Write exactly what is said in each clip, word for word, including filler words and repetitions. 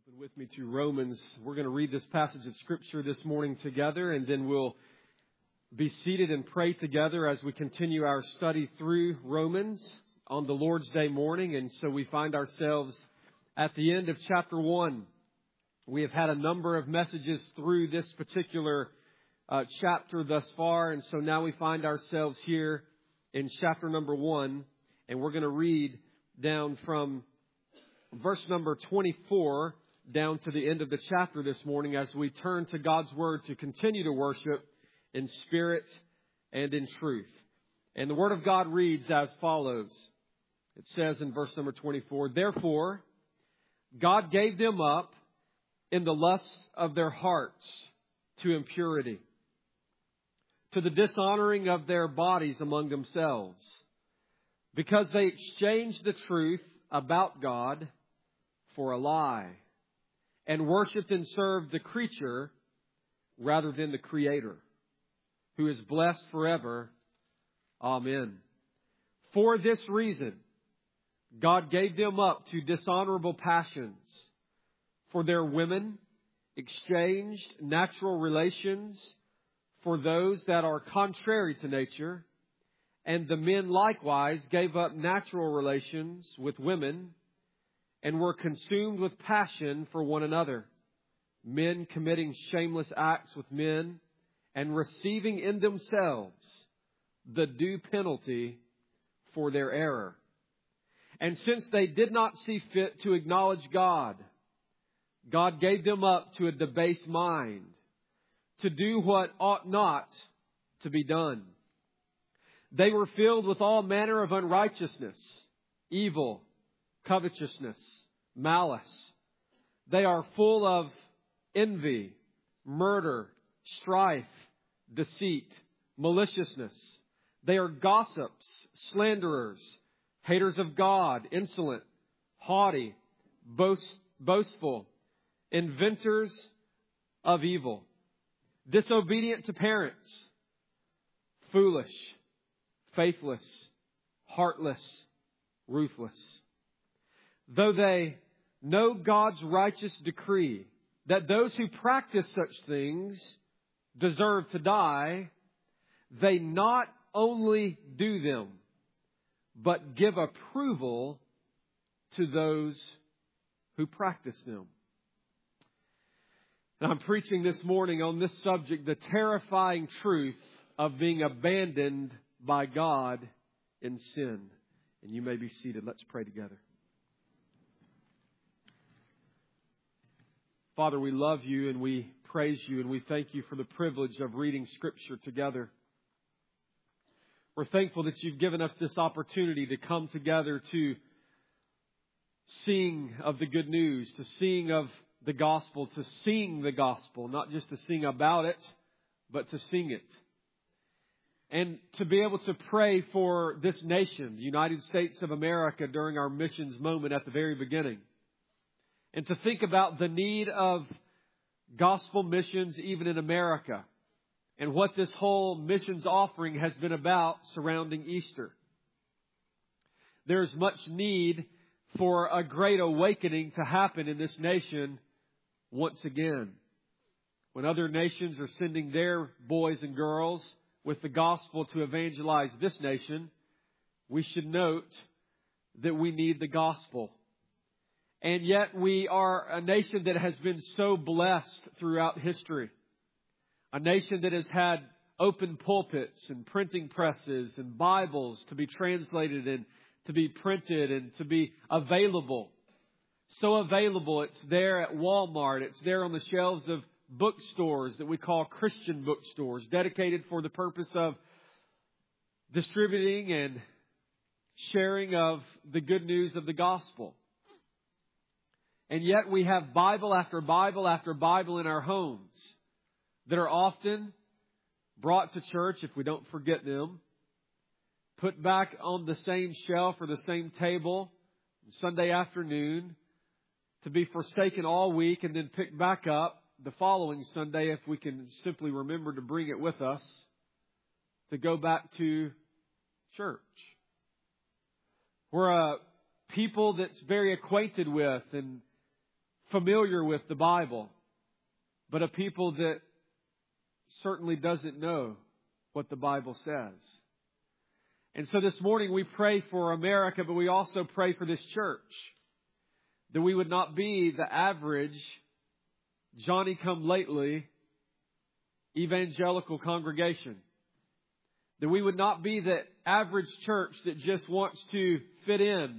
Open with me to Romans. We're going to read this passage of Scripture this morning together, and then we'll be seated and pray together as we continue our study through Romans on the Lord's Day morning. And so we find ourselves at the end of chapter one. We have had a number of messages through this particular uh, chapter thus far, and so now we find ourselves here in chapter number one, and we're going to read down from verse number twenty-four down to the end of the chapter this morning as we turn to God's Word to continue to worship in spirit and in truth. And the Word of God reads as follows. It says in verse number twenty-four, "Therefore, God gave them up in the lusts of their hearts to impurity, to the dishonoring of their bodies among themselves, because they exchanged the truth about God for a lie, and worshipped and served the creature rather than the Creator, who is blessed forever. Amen. For this reason, God gave them up to dishonorable passions. For their women exchanged natural relations for those that are contrary to nature, and the men likewise gave up natural relations with women and were consumed with passion for one another, men committing shameless acts with men and receiving in themselves the due penalty for their error. And since they did not see fit to acknowledge God, God gave them up to a debased mind, to do what ought not to be done. They were filled with all manner of unrighteousness, evil, covetousness, malice. They are full of envy, murder, strife, deceit, maliciousness. They are gossips, slanderers, haters of God, insolent, haughty, boast, boastful, inventors of evil, disobedient to parents, foolish, faithless, heartless, ruthless. Though they know God's righteous decree that those who practice such things deserve to die, they not only do them, but give approval to those who practice them." And I'm preaching this morning on this subject, the terrifying truth of being abandoned by God in sin. And you may be seated. Let's pray together. Father, we love you and we praise you and we thank you for the privilege of reading Scripture together. We're thankful that you've given us this opportunity to come together to sing of the good news, to sing of the gospel, to sing the gospel, not just to sing about it, but to sing it. And to be able to pray for this nation, the United States of America, during our missions moment at the very beginning. And to think about the need of gospel missions even in America, and what this whole missions offering has been about surrounding Easter. There's much need for a great awakening to happen in this nation once again. When other nations are sending their boys and girls with the gospel to evangelize this nation, we should note that we need the gospel. And yet we are a nation that has been so blessed throughout history. A nation that has had open pulpits and printing presses and Bibles to be translated and to be printed and to be available. So available, it's there at Walmart. It's there on the shelves of bookstores that we call Christian bookstores, dedicated for the purpose of distributing and sharing of the good news of the gospel. And yet we have Bible after Bible after Bible in our homes that are often brought to church, if we don't forget them, put back on the same shelf or the same table Sunday afternoon, to be forsaken all week and then picked back up the following Sunday if we can simply remember to bring it with us, to go back to church. We're a people that's very acquainted with and familiar with the Bible, but a people that certainly doesn't know what the Bible says. And so this morning we pray for America, but we also pray for this church, that we would not be the average Johnny-come-lately evangelical congregation. That we would not be the average church that just wants to fit in.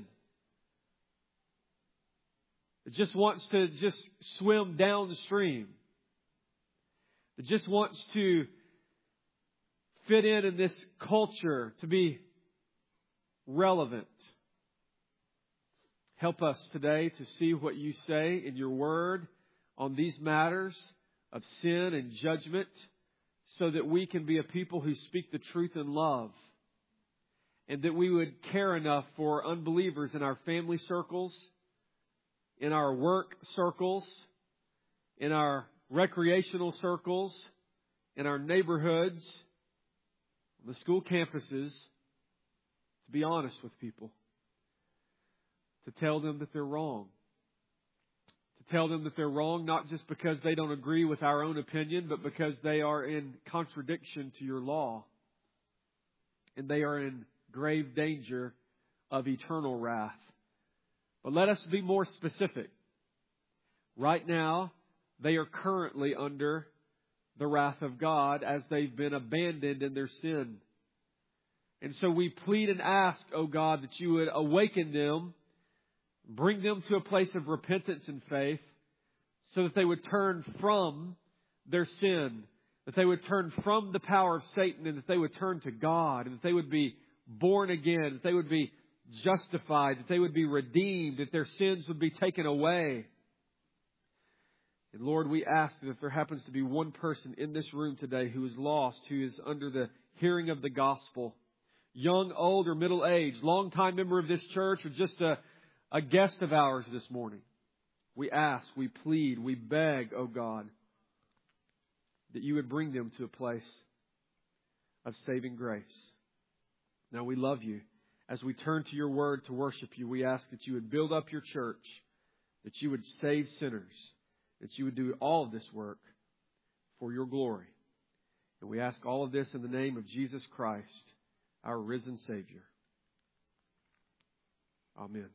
That just wants to just swim downstream. That just wants to fit in in this culture, to be relevant. Help us today to see what you say in your word on these matters of sin and judgment, so that we can be a people who speak the truth in love, and that we would care enough for unbelievers in our family circles, in our work circles, in our recreational circles, in our neighborhoods, on the school campuses, to be honest with people, to tell them that they're wrong. To tell them that they're wrong, not just because they don't agree with our own opinion, but because they are in contradiction to your law. And they are in grave danger of eternal wrath. But let us be more specific. Right now, they are currently under the wrath of God as they've been abandoned in their sin. And so we plead and ask, oh God, that you would awaken them, bring them to a place of repentance and faith, so that they would turn from their sin, that they would turn from the power of Satan, and that they would turn to God, and that they would be born again, that they would be justified, that they would be redeemed, that their sins would be taken away. And Lord, we ask that if there happens to be one person in this room today who is lost, who is under the hearing of the gospel, young, old, or middle-aged, long-time member of this church, or just a A guest of ours this morning, we ask, we plead, we beg, oh God, that you would bring them to a place of saving grace. Now we love you. As we turn to your word to worship you, we ask that you would build up your church, that you would save sinners, that you would do all of this work for your glory. And we ask all of this in the name of Jesus Christ, our risen Savior. Amen.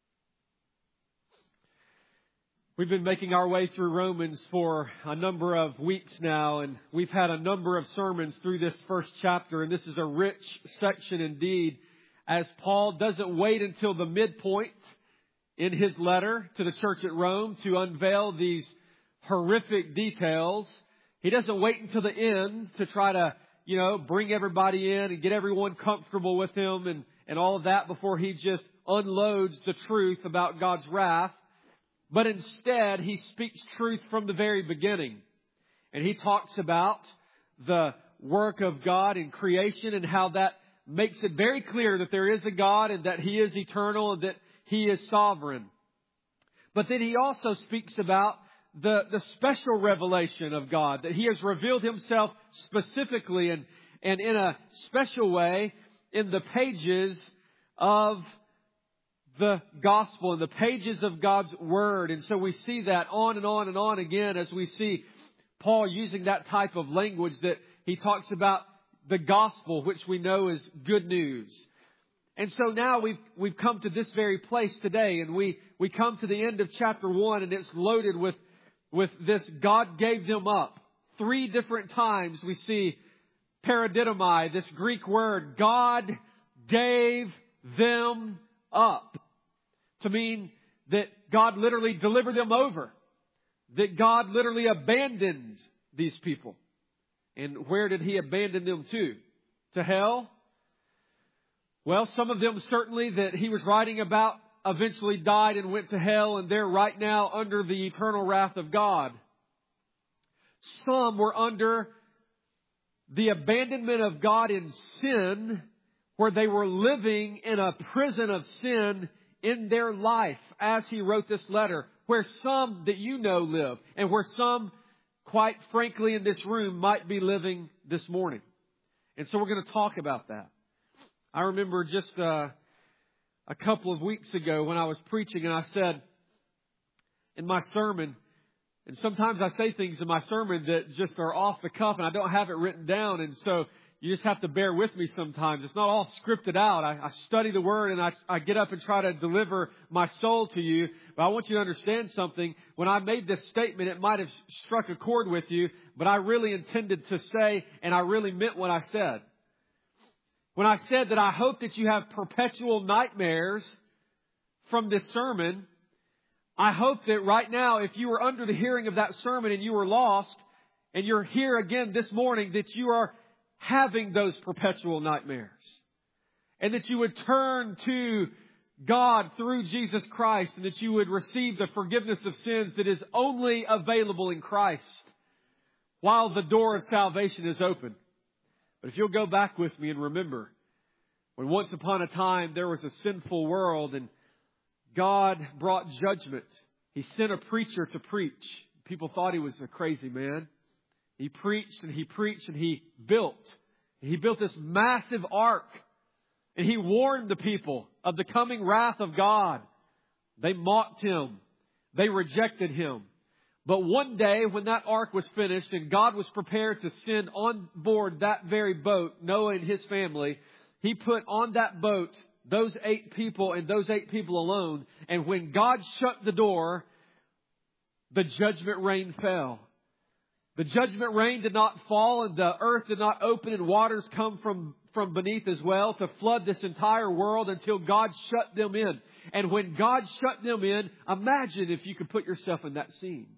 We've been making our way through Romans for a number of weeks now, and we've had a number of sermons through this first chapter, and this is a rich section indeed, as Paul doesn't wait until the midpoint in his letter to the church at Rome to unveil these horrific details. He doesn't wait until the end to try to, you know, bring everybody in and get everyone comfortable with him and, and all of that before he just unloads the truth about God's wrath. But instead, he speaks truth from the very beginning. And he talks about the work of God in creation and how that makes it very clear that there is a God and that He is eternal and that He is sovereign. But then he also speaks about the, the special revelation of God, that He has revealed Himself specifically and, and in a special way in the pages of the gospel and the pages of God's word. And so we see that on and on and on again as we see Paul using that type of language, that he talks about the gospel, which we know is good news. And so now we've we've come to this very place today, and we we come to the end of chapter one, and it's loaded with with this God gave them up. Three different times we see paradidomai, this Greek word, God gave them up. To mean that God literally delivered them over. That God literally abandoned these people. And where did He abandon them to? To hell? Well, some of them certainly that he was writing about eventually died and went to hell, and they're right now under the eternal wrath of God. Some were under the abandonment of God in sin, where they were living in a prison of sin in their life as he wrote this letter, where some that you know live, and where some, quite frankly, in this room might be living this morning. And so we're going to talk about that. I remember just uh, a couple of weeks ago when I was preaching, and I said, in my sermon, and sometimes I say things in my sermon that just are off the cuff and I don't have it written down. And so you just have to bear with me sometimes. It's not all scripted out. I, I study the Word and I, I get up and try to deliver my soul to you. But I want you to understand something. When I made this statement, it might have struck a chord with you, but I really intended to say, and I really meant what I said. When I said that I hope that you have perpetual nightmares from this sermon, I hope that right now, if you were under the hearing of that sermon and you were lost, and you're here again this morning, that you are having those perpetual nightmares. And that you would turn to God through Jesus Christ, and that you would receive the forgiveness of sins that is only available in Christ while the door of salvation is open. But if you'll go back with me and remember, when once upon a time there was a sinful world and God brought judgment. He sent a preacher to preach. People thought he was a crazy man. He preached and he preached and he built. He built this massive ark. And he warned the people of the coming wrath of God. They mocked him. They rejected him. But one day when that ark was finished and God was prepared to send on board that very boat, Noah and his family, He put on that boat those eight people and those eight people alone. And when God shut the door, the judgment rain fell. The judgment rain did not fall and the earth did not open and waters come from, from beneath as well to flood this entire world until God shut them in. And when God shut them in, imagine if you could put yourself in that scene.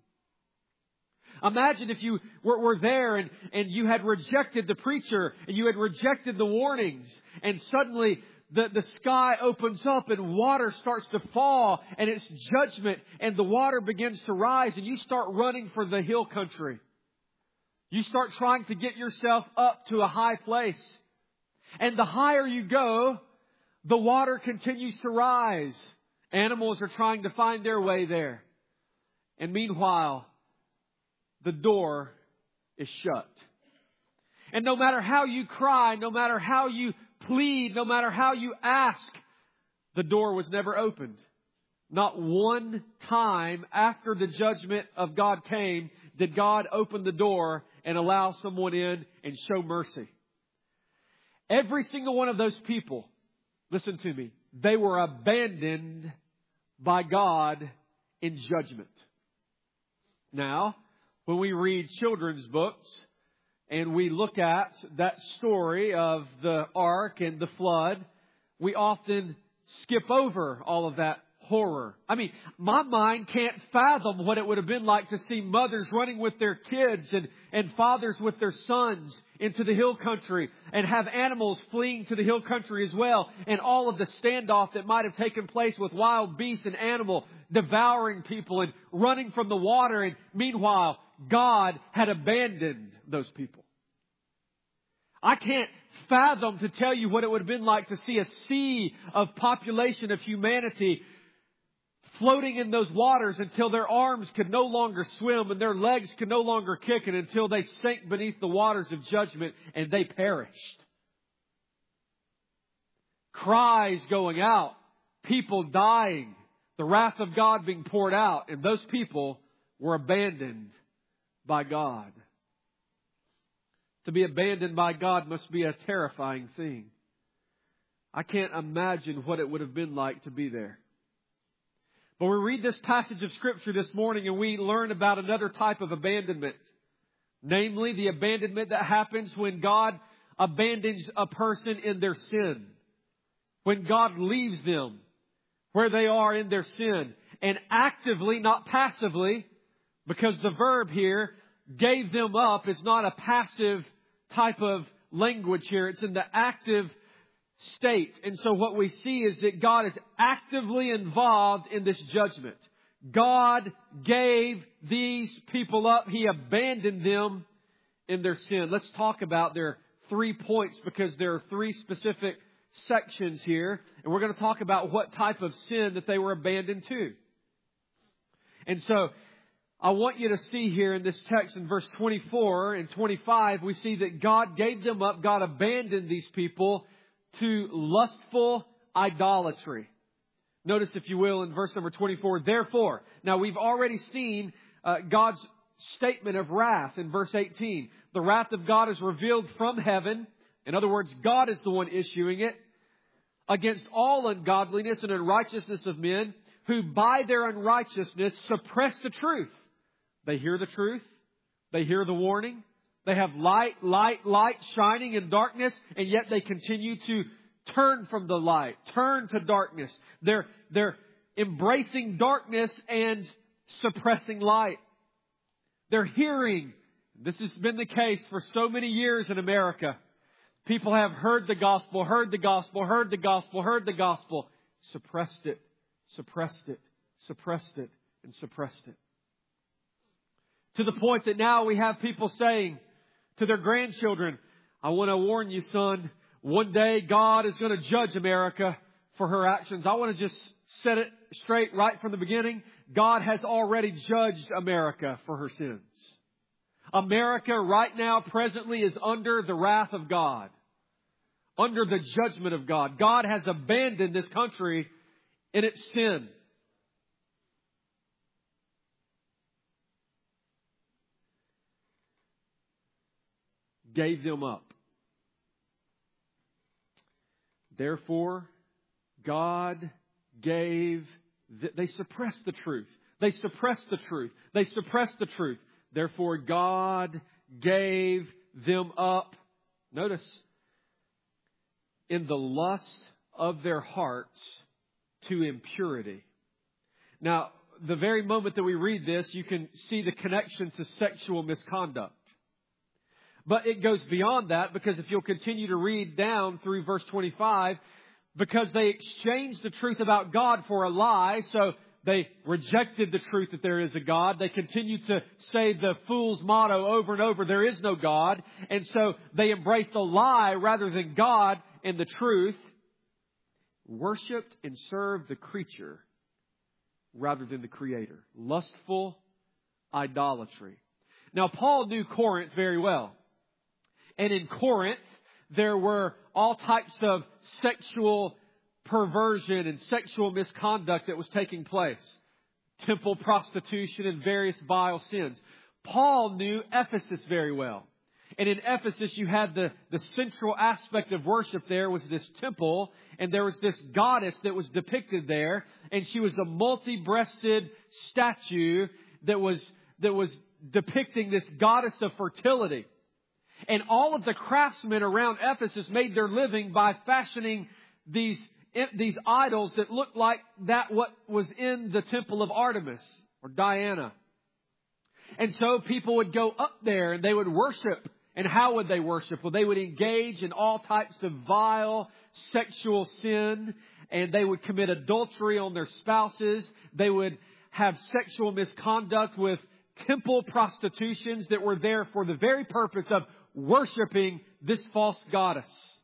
Imagine if you were, were there and, and you had rejected the preacher and you had rejected the warnings, and suddenly the, the sky opens up and water starts to fall and it's judgment and the water begins to rise and you start running for the hill country. You start trying to get yourself up to a high place. And the higher you go, the water continues to rise. Animals are trying to find their way there. And meanwhile, the door is shut. And no matter how you cry, no matter how you plead, no matter how you ask, the door was never opened. Not one time after the judgment of God came did God open the door and allow someone in and show mercy. Every single one of those people, listen to me, they were abandoned by God in judgment. Now, when we read children's books and we look at that story of the ark and the flood, we often skip over all of that horror. I mean, my mind can't fathom what it would have been like to see mothers running with their kids and, and fathers with their sons into the hill country and have animals fleeing to the hill country as well, and all of the standoff that might have taken place with wild beasts and animal devouring people and running from the water. And meanwhile, God had abandoned those people. I can't fathom to tell you what it would have been like to see a sea of population of humanity floating in those waters until their arms could no longer swim and their legs could no longer kick, and until they sank beneath the waters of judgment and they perished. Cries going out, people dying, the wrath of God being poured out, and those people were abandoned by God. To be abandoned by God must be a terrifying thing. I can't imagine what it would have been like to be there. But we read this passage of Scripture this morning and we learn about another type of abandonment. Namely, the abandonment that happens when God abandons a person in their sin. When God leaves them where they are in their sin. And actively, not passively, because the verb here, gave them up, is not a passive type of language here. It's in the active state. And so what we see is that God is actively involved in this judgment. God gave these people up. He abandoned them in their sin. Let's talk about their three points, because there are three specific sections here. And we're going to talk about what type of sin that they were abandoned to. And so I want you to see here in this text in verse twenty-four and twenty-five, we see that God gave them up. God abandoned these people to lustful idolatry. Notice, if you will, in verse number twenty-four, therefore. Now, we've already seen uh, God's statement of wrath in verse eighteen. The wrath of God is revealed from heaven. In other words, God is the one issuing it against all ungodliness and unrighteousness of men who by their unrighteousness suppress the truth. They hear the truth. They hear the warning. They have light, light, light shining in darkness, and yet they continue to turn from the light, turn to darkness. They're, they're embracing darkness and suppressing light. They're hearing. This has been the case for so many years in America. People have heard the gospel, heard the gospel, heard the gospel, heard the gospel, suppressed it, suppressed it, suppressed it, and suppressed it. To the point that now we have people saying to their grandchildren, I want to warn you, son, one day God is going to judge America for her actions. I want to just set it straight right from the beginning. God has already judged America for her sins. America right now presently is under the wrath of God, under the judgment of God. God has abandoned this country in its sin. Gave them up. Therefore, God gave, they suppressed the truth. They suppressed the truth. They suppressed the truth. Therefore, God gave them up. Notice, in the lust of their hearts to impurity. Now, the very moment that we read this, you can see the connection to sexual misconduct. But it goes beyond that, because if you'll continue to read down through verse twenty-five, because they exchanged the truth about God for a lie, so they rejected the truth that there is a God. They continue to say the fool's motto over and over, there is no God. And so they embraced a lie rather than God and the truth. Worshipped and served the creature rather than the Creator. Lustful idolatry. Now, Paul knew Corinth very well. And in Corinth, there were all types of sexual perversion and sexual misconduct that was taking place. Temple prostitution and various vile sins. Paul knew Ephesus very well. And in Ephesus, you had the, the central aspect of worship there was this temple. And there was this goddess that was depicted there. And she was a multi-breasted statue that was, that was depicting this goddess of fertility. And all of the craftsmen around Ephesus made their living by fashioning these, these idols that looked like that what was in the temple of Artemis or Diana. And so people would go up there and they would worship. And how would they worship? Well, they would engage in all types of vile sexual sin. And they would commit adultery on their spouses. They would have sexual misconduct with temple prostitutions that were there for the very purpose of worshiping this false goddess.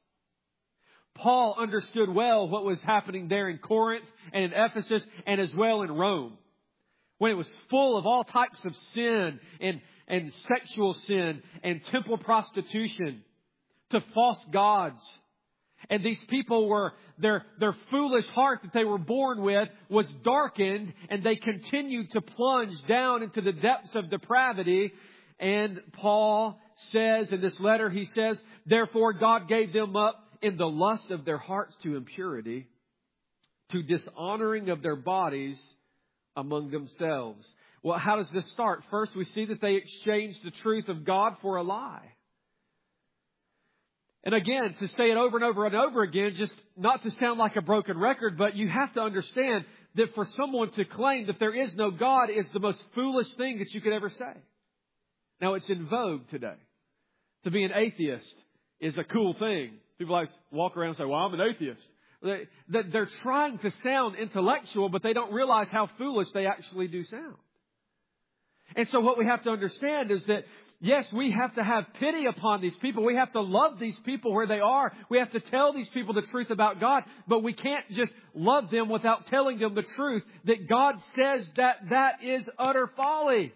Paul understood well what was happening there in Corinth and in Ephesus and as well in Rome. When it was full of all types of sin and, and sexual sin and temple prostitution to false gods. And these people were, their, their foolish heart that they were born with was darkened, and they continued to plunge down into the depths of depravity. And Paul says in this letter, he says, therefore God gave them up in the lust of their hearts to impurity, to dishonoring of their bodies among themselves. Well, how does this start? First, we see that they exchanged the truth of God for a lie. And again, to say it over and over and over again, just not to sound like a broken record, but you have to understand that for someone to claim that there is no God is the most foolish thing that you could ever say. Now, it's in vogue today. To be an atheist is a cool thing. People like walk around and say, well, I'm an atheist. They, they're trying to sound intellectual, but they don't realize how foolish they actually do sound. And so what we have to understand is that, yes, we have to have pity upon these people. We have to love these people where they are. We have to tell these people the truth about God. But we can't just love them without telling them the truth that God says that that is utter folly.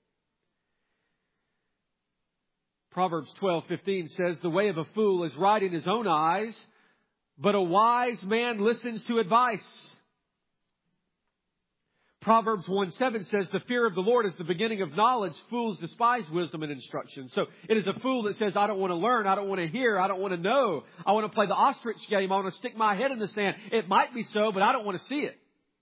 Proverbs twelve fifteen says, the way of a fool is right in his own eyes, but a wise man listens to advice. Proverbs one seven says, the fear of the Lord is the beginning of knowledge. Fools despise wisdom and instruction. So it is a fool that says, I don't want to learn. I don't want to hear. I don't want to know. I want to play the ostrich game. I want to stick my head in the sand. It might be so, but I don't want to see it.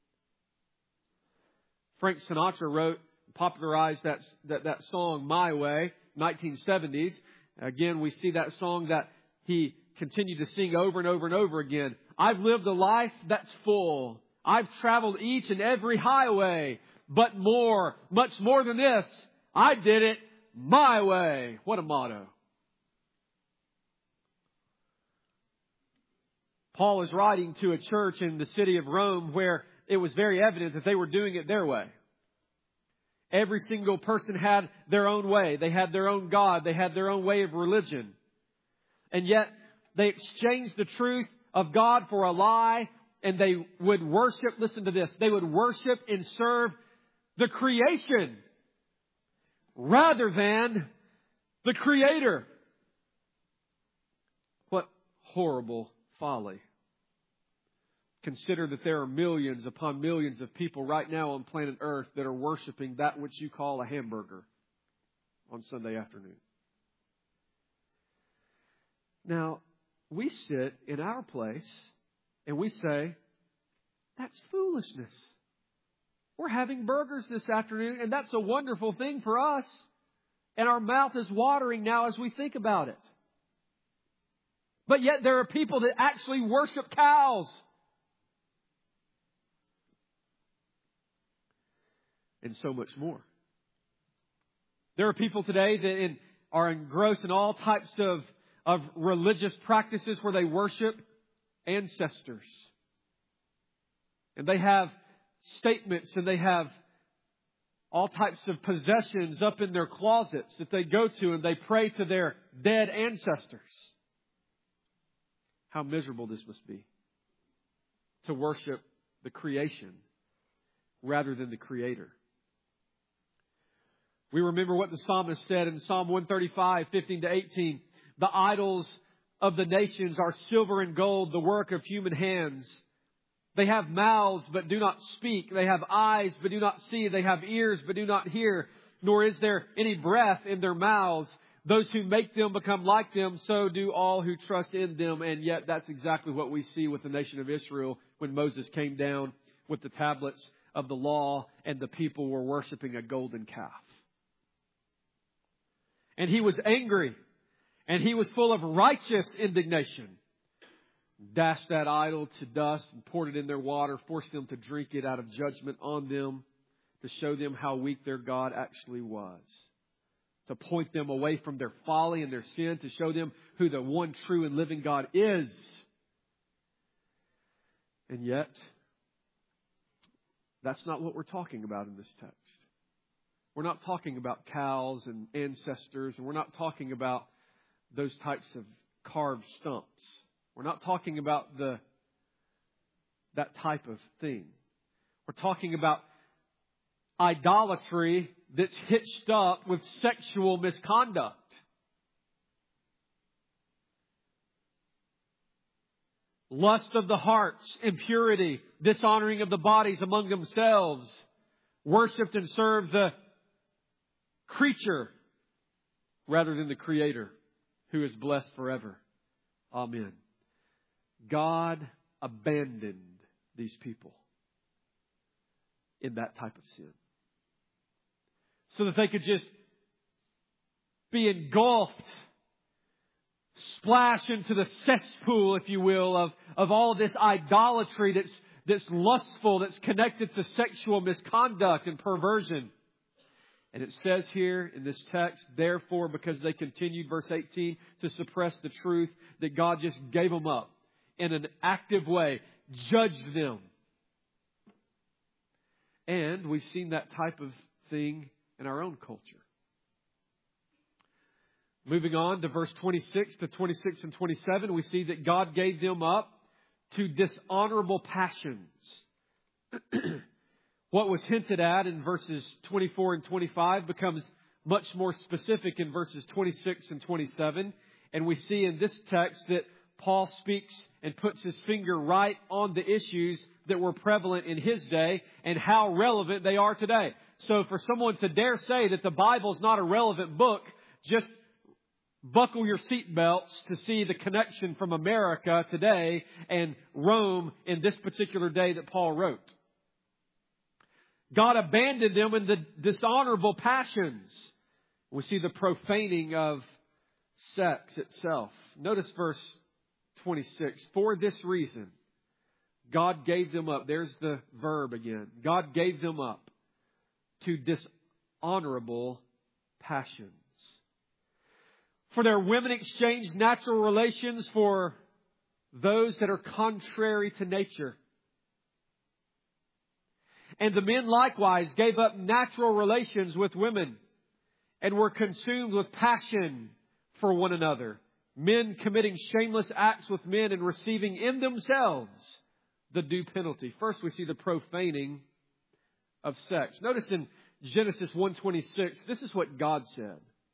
Frank Sinatra wrote, popularized that, that, that song, My Way, nineteen seventies. Again, we see that song that he continued to sing over and over and over again. I've lived a life that's full. I've traveled each and every highway, but more, much more than this, I did it my way. What a motto. Paul is writing to a church in the city of Rome where it was very evident that they were doing it their way. Every single person had their own way. They had their own God. They had their own way of religion. And yet they exchanged the truth of God for a lie. And they would worship, listen to this, they would worship and serve the creation rather than the Creator. What horrible folly. Consider that there are millions upon millions of people right now on planet Earth that are worshiping that which you call a hamburger on Sunday afternoon. Now, we sit in our place and we say, that's foolishness. We're having burgers this afternoon, and that's a wonderful thing for us. And our mouth is watering now as we think about it. But yet there are people that actually worship cows. And so much more. There are people today that in, are engrossed in all types of, of religious practices where they worship ancestors. And they have statements and they have all types of possessions up in their closets that they go to and they pray to their dead ancestors. How miserable this must be to worship the creation rather than the Creator. We remember what the psalmist said in Psalm one thirty-five, fifteen to eighteen. The idols of the nations are silver and gold, the work of human hands. They have mouths, but do not speak. They have eyes, but do not see. They have ears, but do not hear. Nor is there any breath in their mouths. Those who make them become like them, so do all who trust in them. And yet that's exactly what we see with the nation of Israel when Moses came down with the tablets of the law and the people were worshiping a golden calf. And he was angry and he was full of righteous indignation. Dashed that idol to dust and poured it in their water, forced them to drink it out of judgment on them to show them how weak their God actually was. To point them away from their folly and their sin, to show them who the one true and living God is. And yet, that's not what we're talking about in this text. We're not talking about cows and ancestors, and we're not talking about those types of carved stumps. We're not talking about the that type of thing. We're talking about idolatry that's hitched up with sexual misconduct. Lust of the hearts, impurity, dishonoring of the bodies among themselves, worshipped and served the creature rather than the Creator, who is blessed forever. Amen. God abandoned these people in that type of sin, so that they could just be engulfed, splash into the cesspool, if you will, of, of all this idolatry that's, that's lustful, that's connected to sexual misconduct and perversion. And it says here in this text, therefore, because they continued, verse eighteen, to suppress the truth, that God just gave them up in an active way, judged them. And we've seen that type of thing in our own culture. Moving on to verse twenty-six to twenty-six and twenty-seven, we see that God gave them up to dishonorable passions. What was hinted at in verses twenty-four and twenty-five becomes much more specific in verses twenty-six and twenty-seven. And we see in this text that Paul speaks and puts his finger right on the issues that were prevalent in his day and how relevant they are today. So for someone to dare say that the Bible is not a relevant book, just buckle your seatbelts to see the connection from America today and Rome in this particular day that Paul wrote. God abandoned them in the dishonorable passions. We see the profaning of sex itself. Notice verse twenty-six. For this reason, God gave them up. There's the verb again. God gave them up to dishonorable passions. For their women exchanged natural relations for those that are contrary to nature. And the men likewise gave up natural relations with women and were consumed with passion for one another. Men committing shameless acts with men and receiving in themselves the due penalty. First we see the profaning of sex. Notice in Genesis one twenty-six, this is what God said.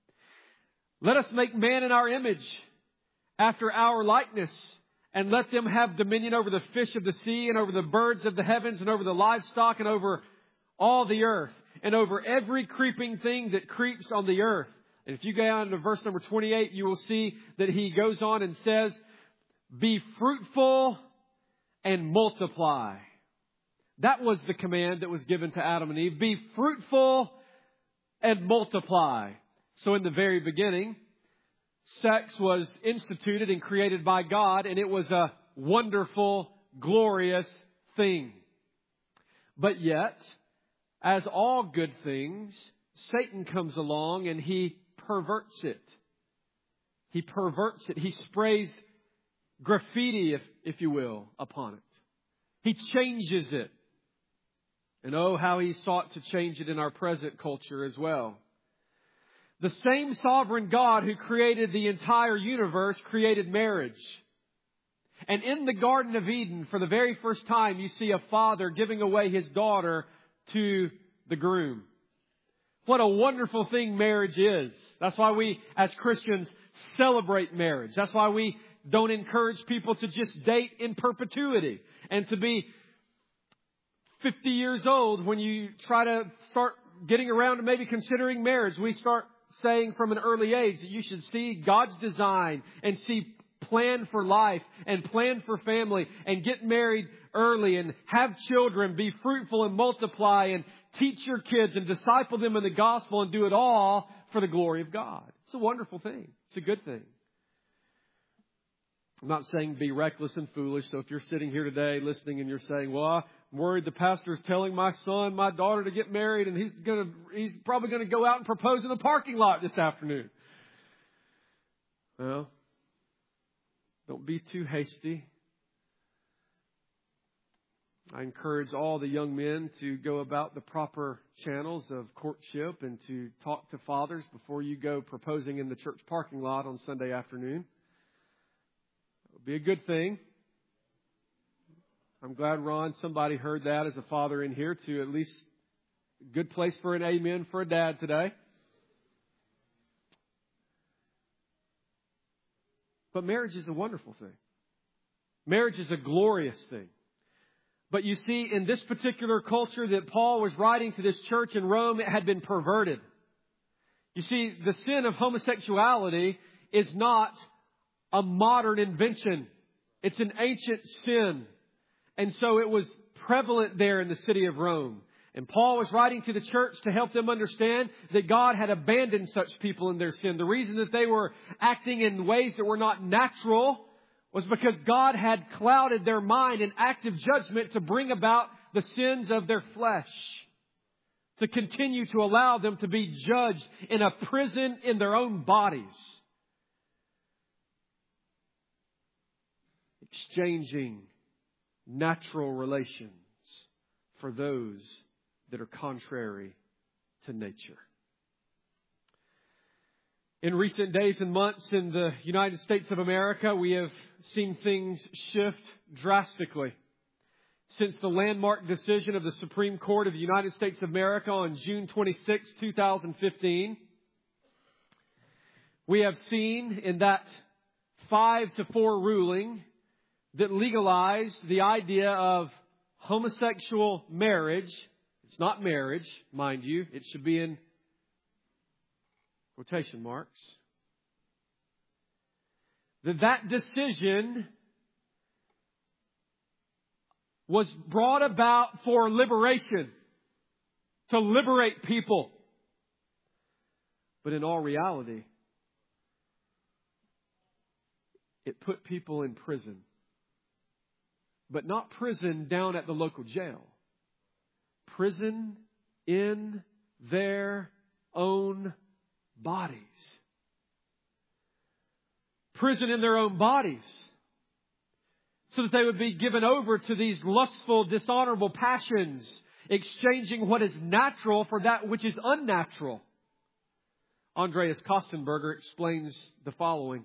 Let us make man in our image, after our likeness, and let them have dominion over the fish of the sea, and over the birds of the heavens, and over the livestock, and over all the earth, and over every creeping thing that creeps on the earth. And if you go down to verse number twenty-eight, you will see that he goes on and says, be fruitful and multiply. That was the command that was given to Adam and Eve. Be fruitful and multiply. So in the very beginning, sex was instituted and created by God, and it was a wonderful, glorious thing. But yet, as all good things, Satan comes along and he perverts it. He perverts it. He sprays graffiti, if, if you will, upon it. He changes it. And oh, how he sought to change it in our present culture as well. The same sovereign God who created the entire universe created marriage. And in the Garden of Eden, for the very first time, you see a father giving away his daughter to the groom. What a wonderful thing marriage is. That's why we, as Christians, celebrate marriage. That's why we don't encourage people to just date in perpetuity and to be fifty years old when you try to start getting around to maybe considering marriage. We start saying from an early age that you should see God's design and see plan for life and plan for family and get married early and have children, be fruitful and multiply and teach your kids and disciple them in the gospel and do it all for the glory of God. It's a wonderful thing. It's a good thing. I'm not saying be reckless and foolish. So if you're sitting here today listening and you're saying, well, I'm worried the pastor is telling my son, my daughter to get married and he's going to, he's probably going to go out and propose in the parking lot this afternoon. Well, don't be too hasty. I encourage all the young men to go about the proper channels of courtship and to talk to fathers before you go proposing in the church parking lot on Sunday afternoon. It would be a good thing. I'm glad, Ron, somebody heard that as a father in here to at least a good place for an amen for a dad today. But marriage is a wonderful thing. Marriage is a glorious thing. But you see, in this particular culture that Paul was writing to this church in Rome, it had been perverted. You see, the sin of homosexuality is not a modern invention. It's an ancient sin. And so it was prevalent there in the city of Rome. And Paul was writing to the church to help them understand that God had abandoned such people in their sin. The reason that they were acting in ways that were not natural was because God had clouded their mind in active judgment to bring about the sins of their flesh. To continue to allow them to be judged in a prison in their own bodies. Exchanging natural relations for those that are contrary to nature. In recent days and months in the United States of America, we have seen things shift drastically. Since the landmark decision of the Supreme Court of the United States of America on June twenty-sixth, twenty fifteen, we have seen in that five to four ruling that legalized the idea of homosexual marriage, it's not marriage, mind you, it should be in quotation marks, that that decision was brought about for liberation, to liberate people. But in all reality, it put people in prison. But not prison down at the local jail. Prison in their own bodies. Prison in their own bodies. So that they would be given over to these lustful, dishonorable passions, exchanging what is natural for that which is unnatural. Andreas Kostenberger explains the following.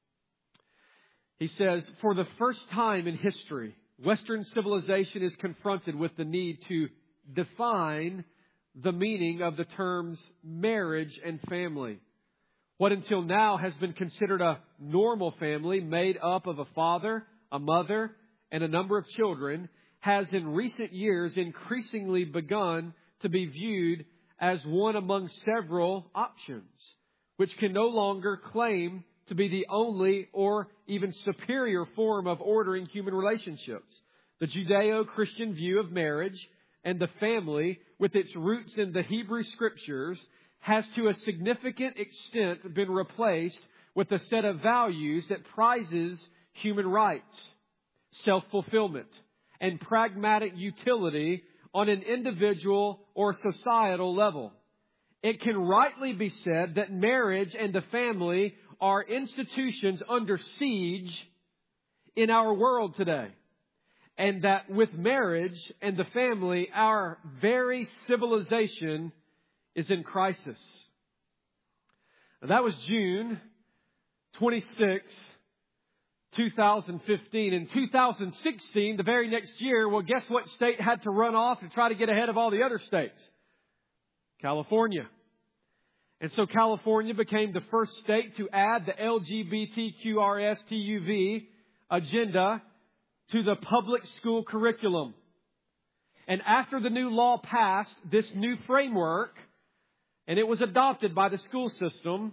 He says, for the first time in history, Western civilization is confronted with the need to define the meaning of the terms marriage and family. What until now has been considered a normal family made up of a father, a mother, and a number of children has in recent years increasingly begun to be viewed as one among several options, which can no longer claim to be the only or even superior form of ordering human relationships. The Judeo-Christian view of marriage and the family, with its roots in the Hebrew Scriptures, has to a significant extent been replaced with a set of values that prizes human rights, self-fulfillment, and pragmatic utility on an individual or societal level. It can rightly be said that marriage and the family are institutions under siege in our world today. And that with marriage and the family, our very civilization is in crisis. Now, that was June twenty-sixth, two thousand fifteen. In two thousand sixteen, the very next year, well, guess what state had to run off to try to get ahead of all the other states? California. And so California became the first state to add the L G B T Q R S T U V agenda to the public school curriculum. And after the new law passed, this new framework, and it was adopted by the school system,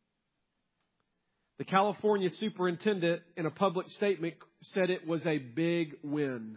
the California superintendent in a public statement said it was a big win.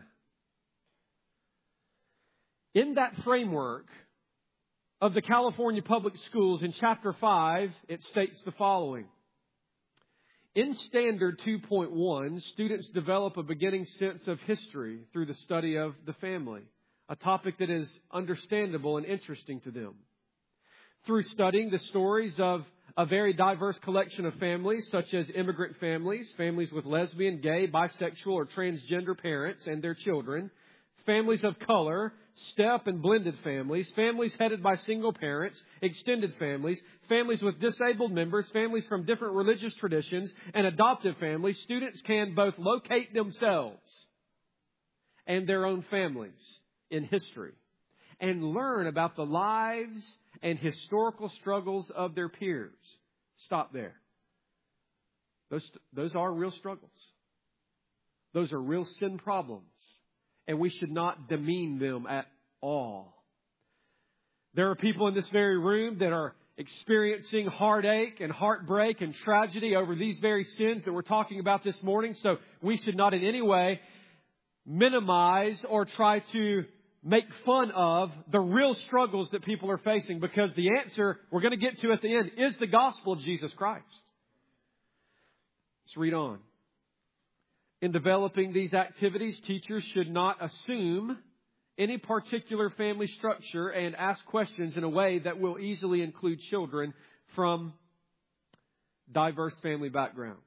In that framework of the California public schools, in chapter five, it states the following. In Standard two point one, students develop a beginning sense of history through the study of the family, a topic that is understandable and interesting to them. Through studying the stories of a very diverse collection of families, such as immigrant families, families with lesbian, gay, bisexual, or transgender parents and their children, families of color, step and blended families, families headed by single parents, extended families, families with disabled members, families from different religious traditions, and adoptive families, students can both locate themselves and their own families in history and learn about the lives and historical struggles of their peers. Stop there. Those, those are real struggles. Those are real sin problems. And we should not demean them at all. There are people in this very room that are experiencing heartache and heartbreak and tragedy over these very sins that we're talking about this morning. So we should not in any way minimize or try to make fun of the real struggles that people are facing, because the answer we're going to get to at the end is the gospel of Jesus Christ. Let's read on. In developing these activities, teachers should not assume any particular family structure and ask questions in a way that will easily include children from diverse family backgrounds.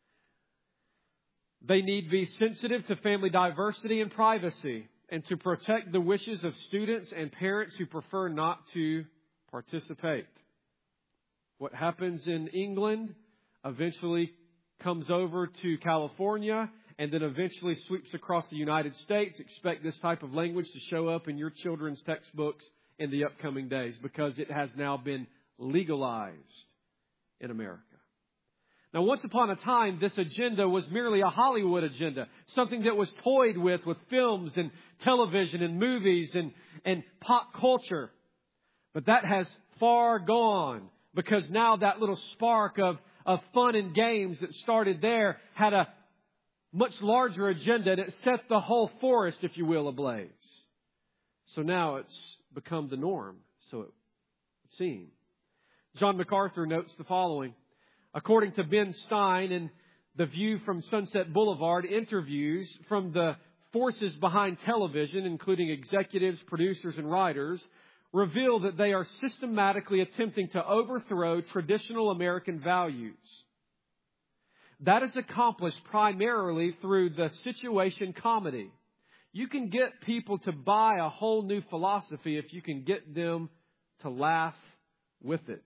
They need to be sensitive to family diversity and privacy, and to protect the wishes of students and parents who prefer not to participate. What happens in England eventually comes over to California and then eventually sweeps across the United States. Expect this type of language to show up in your children's textbooks in the upcoming days, because it has now been legalized in America. Now, once upon a time, this agenda was merely a Hollywood agenda, something that was toyed with with films and television and movies and, and pop culture. But that has far gone, because now that little spark of, of fun and games that started there had a much larger agenda, and it set the whole forest, if you will, ablaze. So now it's become the norm, so it would seem. John MacArthur notes the following. According to Ben Stein in The View from Sunset Boulevard, interviews from the forces behind television, including executives, producers, and writers, reveal that they are systematically attempting to overthrow traditional American values. That is accomplished primarily through the situation comedy. You can get people to buy a whole new philosophy if you can get them to laugh with it.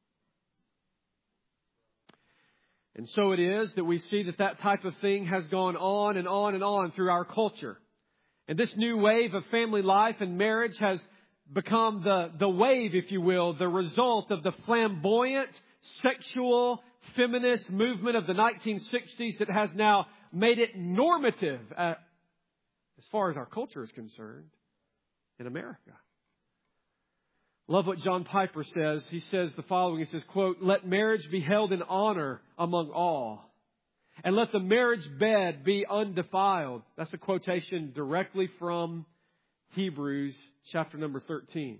And so it is that we see that that type of thing has gone on and on and on through our culture. And this new wave of family life and marriage has become the, the wave, if you will, the result of the flamboyant, sexual, feminist movement of the nineteen sixties that has now made it normative, uh, as far as our culture is concerned, in America. Love what John Piper says. He says the following. He says, quote, "Let marriage be held in honor among all, and let the marriage bed be undefiled." That's a quotation directly from Hebrews chapter number thirteen.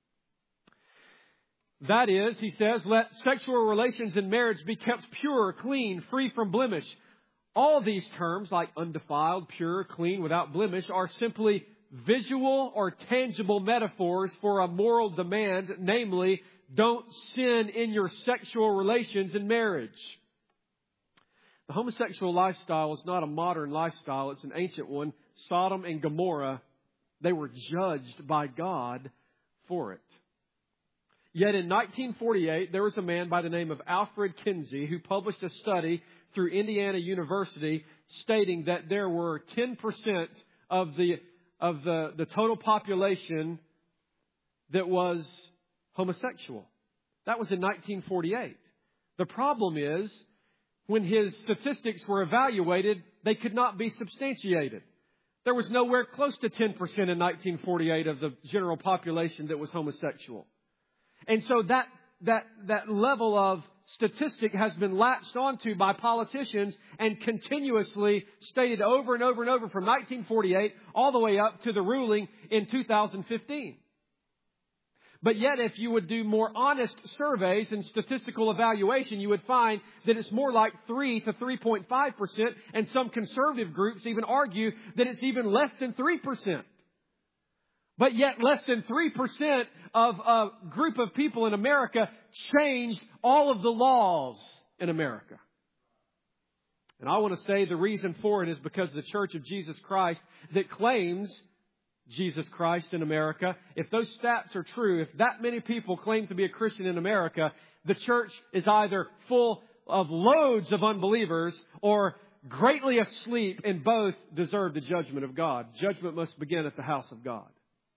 That is, he says, let sexual relations in marriage be kept pure, clean, free from blemish. All these terms, like undefiled, pure, clean, without blemish, are simply visual or tangible metaphors for a moral demand, namely, don't sin in your sexual relations in marriage. The homosexual lifestyle is not a modern lifestyle. It's an ancient one. Sodom and Gomorrah, they were judged by God for it. Yet in nineteen forty-eight, there was a man by the name of Alfred Kinsey who published a study through Indiana University stating that there were ten percent of the of the, the total population that was homosexual. That was in nineteen forty-eight. The problem is, when his statistics were evaluated, they could not be substantiated. There was nowhere close to ten percent in nineteen forty-eight of the general population that was homosexual. And so that, that, that level of statistic has been latched onto by politicians and continuously stated over and over and over from nineteen forty-eight all the way up to the ruling in two thousand fifteen. But yet, if you would do more honest surveys and statistical evaluation, you would find that it's more like three to three point five percent. And some conservative groups even argue that it's even less than three percent. But yet, less than three percent of a group of people in America changed all of the laws in America. And I want to say the reason for it is because the Church of Jesus Christ that claims Jesus Christ in America, if those stats are true, if that many people claim to be a Christian in America, the church is either full of loads of unbelievers or greatly asleep, and both deserve the judgment of God. Judgment must begin at the house of God.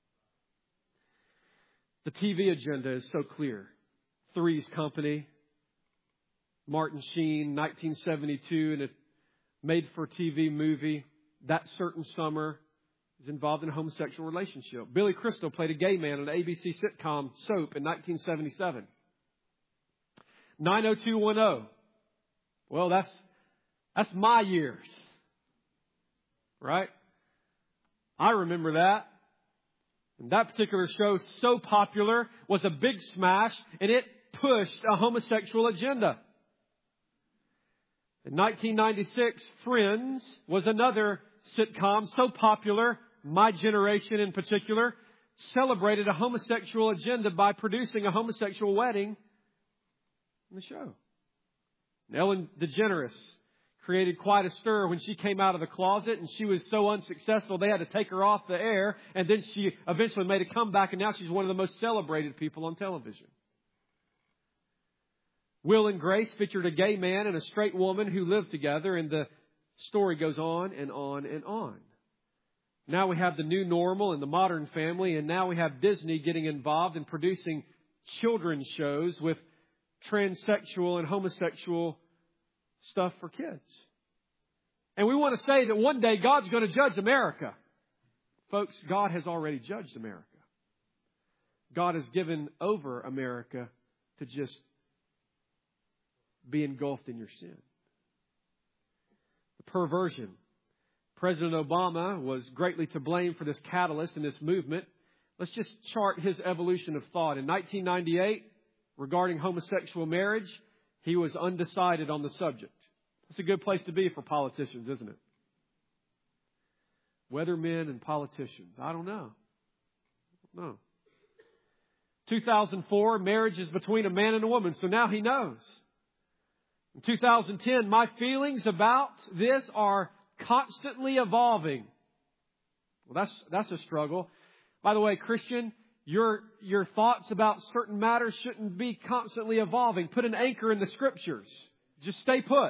The T V agenda is so clear. Three's Company, Martin Sheen, nineteen seventy-two, in a made-for-T V movie, That Certain Summer, is involved in a homosexual relationship. Billy Crystal played a gay man on an A B C sitcom Soap in nineteen seventy-seven. nine oh two one oh. Well, that's that's my years. Right? I remember that. And that particular show, so popular, was a big smash, and it pushed a homosexual agenda. In nineteen ninety-six, Friends was another sitcom so popular, my generation in particular, celebrated a homosexual agenda by producing a homosexual wedding in the show. And Ellen DeGeneres created quite a stir when she came out of the closet, and she was so unsuccessful they had to take her off the air, and then she eventually made a comeback, and now she's one of the most celebrated people on television. Will and Grace featured a gay man and a straight woman who lived together, and the story goes on and on and on. Now we have the new normal and the Modern Family, and now we have Disney getting involved in producing children's shows with transsexual and homosexual stuff for kids. And we want to say that one day God's going to judge America. Folks, God has already judged America. God has given over America to just be engulfed in your sin. The perversion. President Obama was greatly to blame for this catalyst and this movement. Let's just chart his evolution of thought. In nineteen ninety-eight, regarding homosexual marriage, he was undecided on the subject. It's a good place to be for politicians, isn't it? Weathermen and politicians. I don't know. No. two thousand four, marriage is between a man and a woman, so now he knows. In two thousand ten, my feelings about this are constantly evolving. Well, that's that's a struggle. By the way, Christian, your your thoughts about certain matters shouldn't be constantly evolving. Put an anchor in the Scriptures. Just stay put.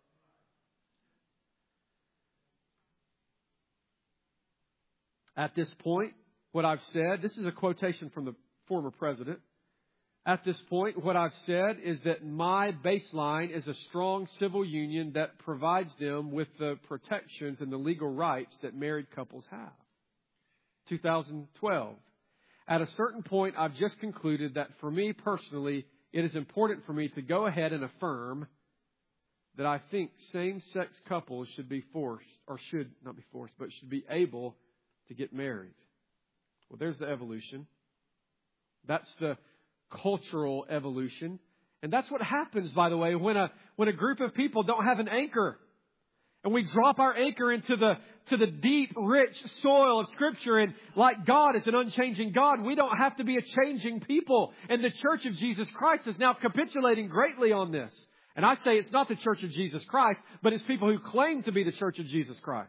At this point, what I've said, this is a quotation from the former president. At this point, what I've said is that my baseline is a strong civil union that provides them with the protections and the legal rights that married couples have. two thousand twelve. At a certain point, I've just concluded that for me personally, it is important for me to go ahead and affirm that I think same-sex couples should be forced, or should not be forced, but should be able to get married. Well, there's the evolution. That's the cultural evolution. And that's what happens, by the way, when a when a group of people don't have an anchor. And we drop our anchor into the to the deep, rich soil of Scripture. And like God is an unchanging God, we don't have to be a changing people. And the Church of Jesus Christ is now capitulating greatly on this. And I say it's not the Church of Jesus Christ, but it's people who claim to be the Church of Jesus Christ.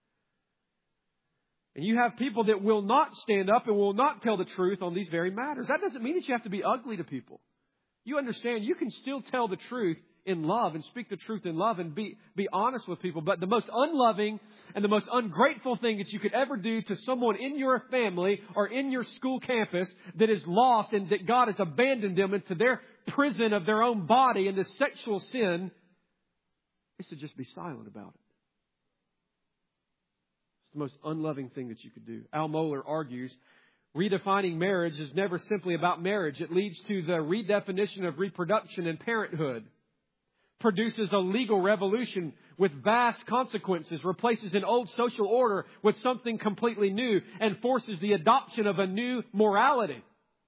And you have people that will not stand up and will not tell the truth on these very matters. That doesn't mean that you have to be ugly to people. You understand, you can still tell the truth in love and speak the truth in love and be, be honest with people. But the most unloving and the most ungrateful thing that you could ever do to someone in your family or in your school campus that is lost and that God has abandoned them into their prison of their own body in this sexual sin is to just be silent about it. It's the most unloving thing that you could do. Al Mohler argues, redefining marriage is never simply about marriage. It leads to the redefinition of reproduction and parenthood. Produces a legal revolution with vast consequences, replaces an old social order with something completely new, and forces the adoption of a new morality.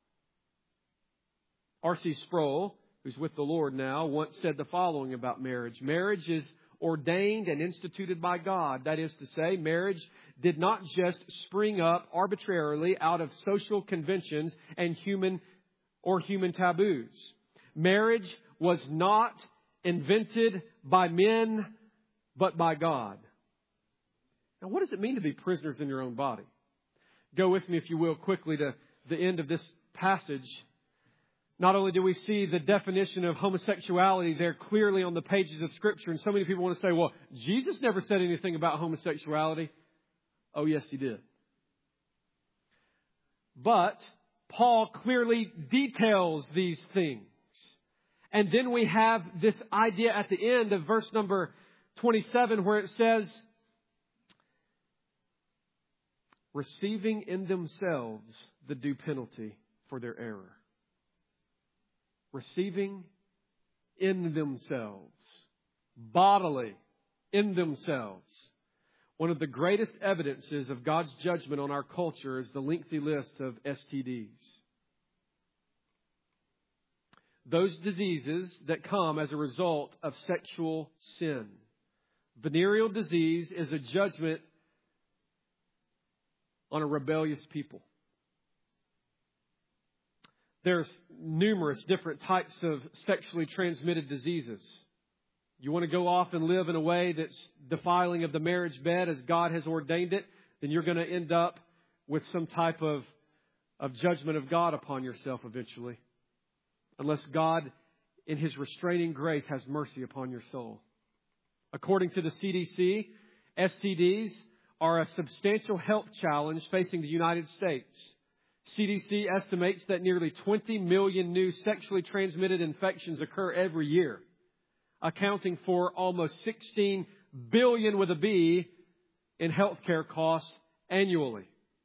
R C Sproul, who's with the Lord now, once said the following about marriage. Marriage is ordained and instituted by God. That is to say, marriage did not just spring up arbitrarily out of social conventions and human or human taboos. Marriage was not invented by men, but by God. Now, what does it mean to be prisoners in your own body? Go with me, if you will, quickly to the end of this passage. Not only do we see the definition of homosexuality there clearly on the pages of Scripture, and so many people want to say, well, Jesus never said anything about homosexuality. Oh, yes, He did. But Paul clearly details these things. And then we have this idea at the end of verse number twenty-seven where it says, receiving in themselves the due penalty for their error. Receiving in themselves, bodily, in themselves. One of the greatest evidences of God's judgment on our culture is the lengthy list of S T Ds. Those diseases that come as a result of sexual sin. Venereal disease is a judgment on a rebellious people. There's numerous different types of sexually transmitted diseases. You want to go off and live in a way that's defiling of the marriage bed as God has ordained it, then you're going to end up with some type of, of judgment of God upon yourself eventually. Unless God, in His restraining grace, has mercy upon your soul. According to the C D C, S T Ds are a substantial health challenge facing the United States. C D C estimates that nearly twenty million new sexually transmitted infections occur every year. accounting for almost sixteen billion dollars with a B in healthcare costs annually.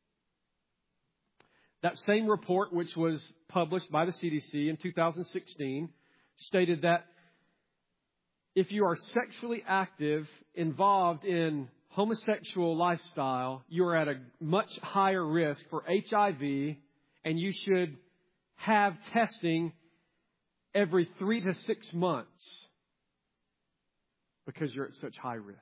That same report, which was published by the C D C in two thousand sixteen, stated that if you are sexually active, involved in homosexual lifestyle, you are at a much higher risk for H I V, and you should have testing every three to six months because you're at such high risk.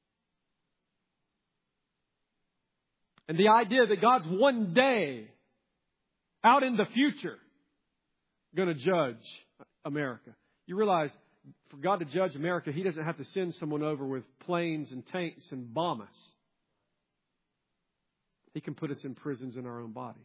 And the idea that God's one day out in the future going to judge America. You realize for God to judge America, He doesn't have to send someone over with planes and tanks and bomb us. He can put us in prisons in our own body.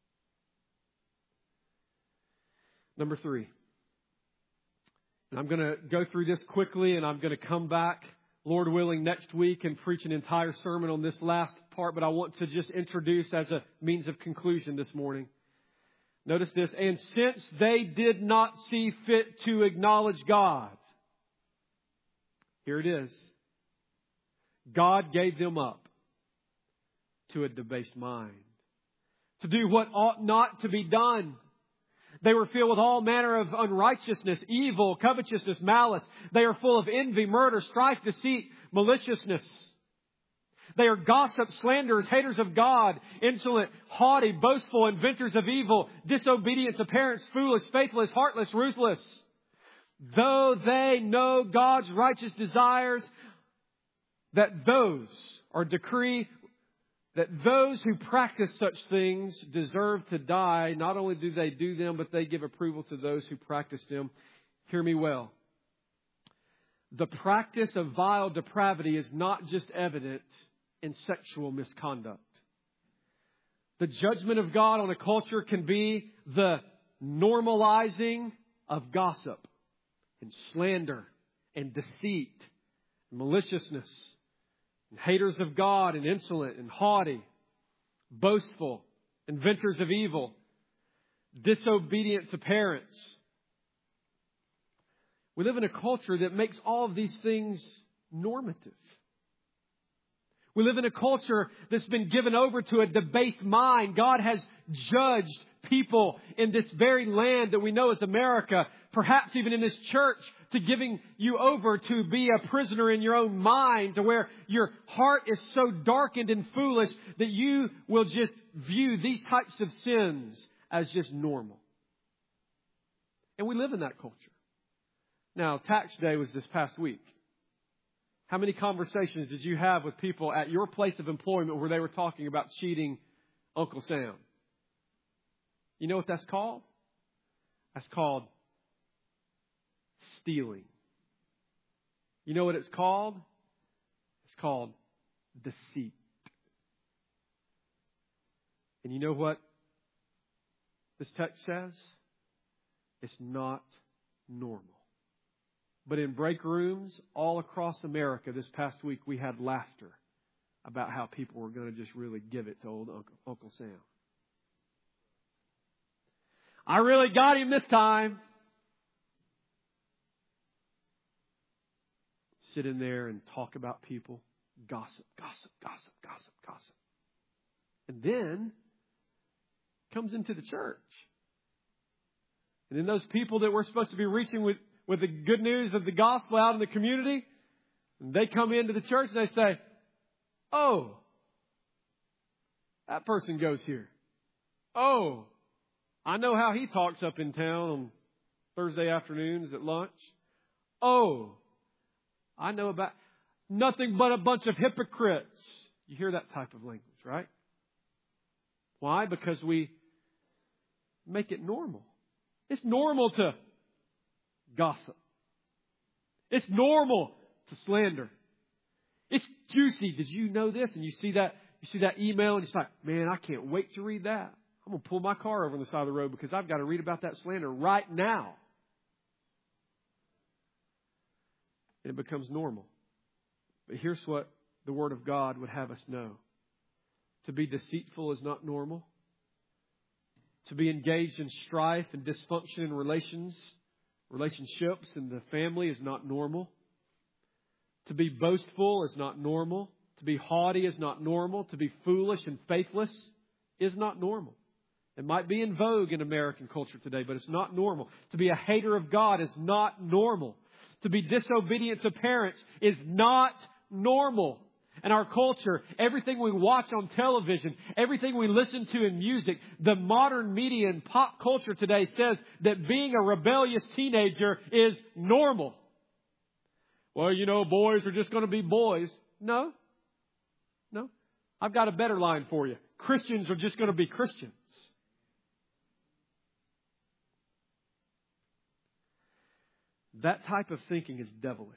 Number three. And I'm going to go through this quickly, and I'm going to come back, Lord willing, next week and preach an entire sermon on this last part. But I want to just introduce as a means of conclusion this morning. Notice this. And since they did not see fit to acknowledge God, here it is. God gave them up to a debased mind, to do what ought not to be done. They were filled with all manner of unrighteousness, evil, covetousness, malice. They are full of envy, murder, strife, deceit, maliciousness. They are gossips, slanderers, haters of God, insolent, haughty, boastful, inventors of evil, disobedient to parents, foolish, faithless, heartless, ruthless. Though they know God's righteous desires, that those, or decree, that those who practice such things deserve to die. Not only do they do them, but they give approval to those who practice them. Hear me well. The practice of vile depravity is not just evident in sexual misconduct. The judgment of God on a culture can be the normalizing of gossip and slander and deceit, and maliciousness, and haters of God and insolent and haughty, boastful, inventors of evil, disobedient to parents. We live in a culture that makes all of these things normative. We live in a culture that's been given over to a debased mind. God has judged people in this very land that we know as America, perhaps even in this church, to giving you over to be a prisoner in your own mind, to where your heart is so darkened and foolish that you will just view these types of sins as just normal. And we live in that culture. Now, tax day was this past week. How many conversations did you have with people at your place of employment where they were talking about cheating Uncle Sam? You know what that's called? That's called stealing. You know what it's called? It's called deceit. And you know what this text says? It's not normal. But in break rooms all across America this past week, we had laughter about how people were going to just really give it to old Uncle, Uncle Sam. I really got him this time. Sit in there and talk about people. Gossip, gossip, gossip, gossip, gossip. And then comes into the church. And then those people that we're supposed to be reaching with with the good news of the gospel out in the community, and they come into the church and they say, oh, that person goes here. Oh, I know how he talks up in town on Thursday afternoons at lunch. Oh, I know about nothing but a bunch of hypocrites. You hear that type of language, right? Why? Because we make it normal. It's normal to gossip. It's normal to slander. It's juicy. Did you know this? And you see that you see that email and it's like, man, I can't wait to read that. I'm going to pull my car over on the side of the road because I've got to read about that slander right now. And it becomes normal. But here's what the Word of God would have us know. To be deceitful is not normal. To be engaged in strife and dysfunction in relations Relationships in the family is not normal. To be boastful is not normal. To be haughty is not normal. To be foolish and faithless is not normal. It might be in vogue in American culture today, but it's not normal. To be a hater of God is not normal. To be disobedient to parents is not normal. And our culture, everything we watch on television, everything we listen to in music, the modern media and pop culture today says that being a rebellious teenager is normal. Well, you know, boys are just going to be boys. No. No. I've got a better line for you. Christians are just going to be Christians. That type of thinking is devilish.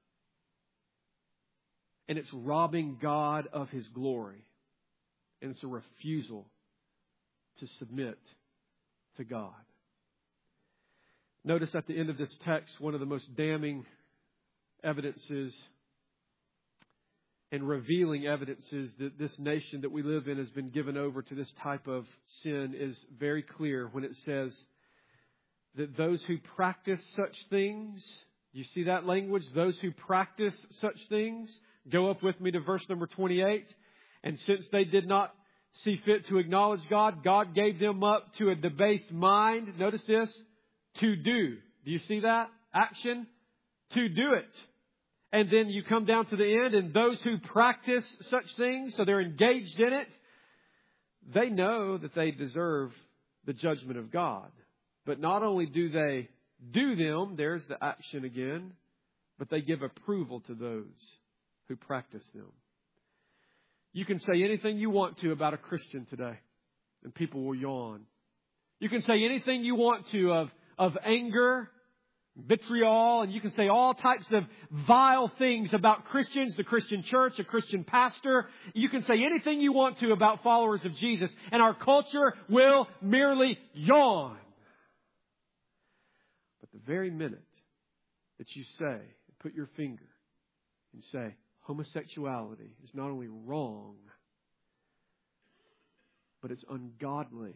And it's robbing God of His glory. And it's a refusal to submit to God. Notice at the end of this text, one of the most damning evidences and revealing evidences that this nation that we live in has been given over to this type of sin is very clear when it says that those who practice such things, you see that language? Those who practice such things. Go up with me to verse number twenty-eight. And since they did not see fit to acknowledge God, God gave them up to a debased mind. Notice this. To do. Do you see that? Action. To do it. And then you come down to the end, and those who practice such things, so they're engaged in it, they know that they deserve the judgment of God. But not only do they do them, there's the action again, but they give approval to those who practice them. You can say anything you want to about a Christian today, and people will yawn. You can say anything you want to of, of anger, vitriol, and you can say all types of vile things about Christians, the Christian church, a Christian pastor. You can say anything you want to about followers of Jesus, and our culture will merely yawn. But the very minute that you say, put your finger and say, homosexuality is not only wrong, but it's ungodly,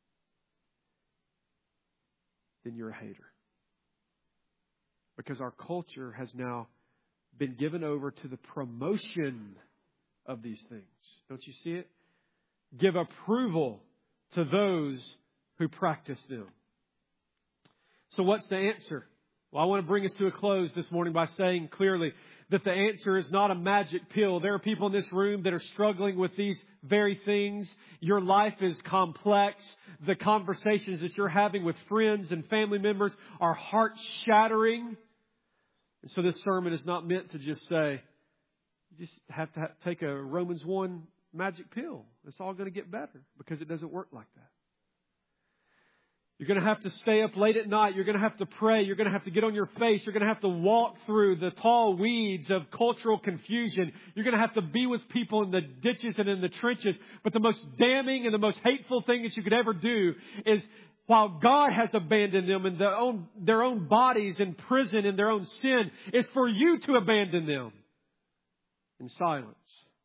then you're a hater. Because our culture has now been given over to the promotion of these things. Don't you see it? Give approval to those who practice them. So what's the answer? Well, I want to bring us to a close this morning by saying clearly that the answer is not a magic pill. There are people in this room that are struggling with these very things. Your life is complex. The conversations that you're having with friends and family members are heart-shattering. And so this sermon is not meant to just say, you just have to have, take a Romans one magic pill. It's all going to get better, because it doesn't work like that. You're going to have to stay up late at night. You're going to have to pray. You're going to have to get on your face. You're going to have to walk through the tall weeds of cultural confusion. You're going to have to be with people in the ditches and in the trenches. But the most damning and the most hateful thing that you could ever do is, while God has abandoned them in their own, their own bodies in prison in their own sin, is for you to abandon them in silence.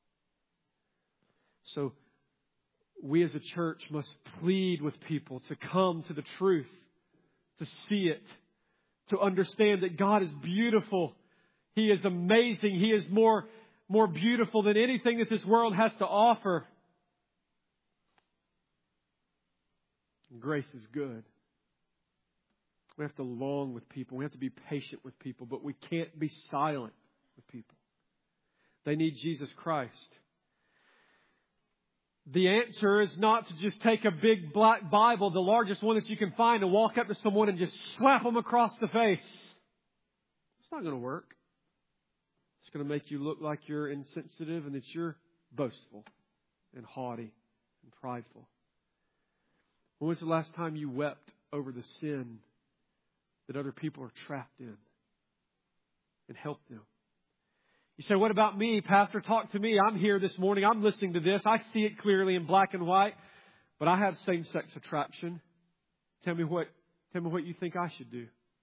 So we as a church must plead with people to come to the truth, to see it, to understand that God is beautiful. He is amazing. He is more, more beautiful than anything that this world has to offer. Grace is good. We have to long with people. We have to be patient with people, but we can't be silent with people. They need Jesus Christ. The answer is not to just take a big black Bible, the largest one that you can find, and walk up to someone and just slap them across the face. It's not going to work. It's going to make you look like you're insensitive and that you're boastful and haughty and prideful. When was the last time you wept over the sin that other people are trapped in and helped them? You say, what about me, Pastor? Talk to me. I'm here this morning. I'm listening to this. I see it clearly in black and white, but I have same-sex attraction. Tell me what, tell me what you think I should do.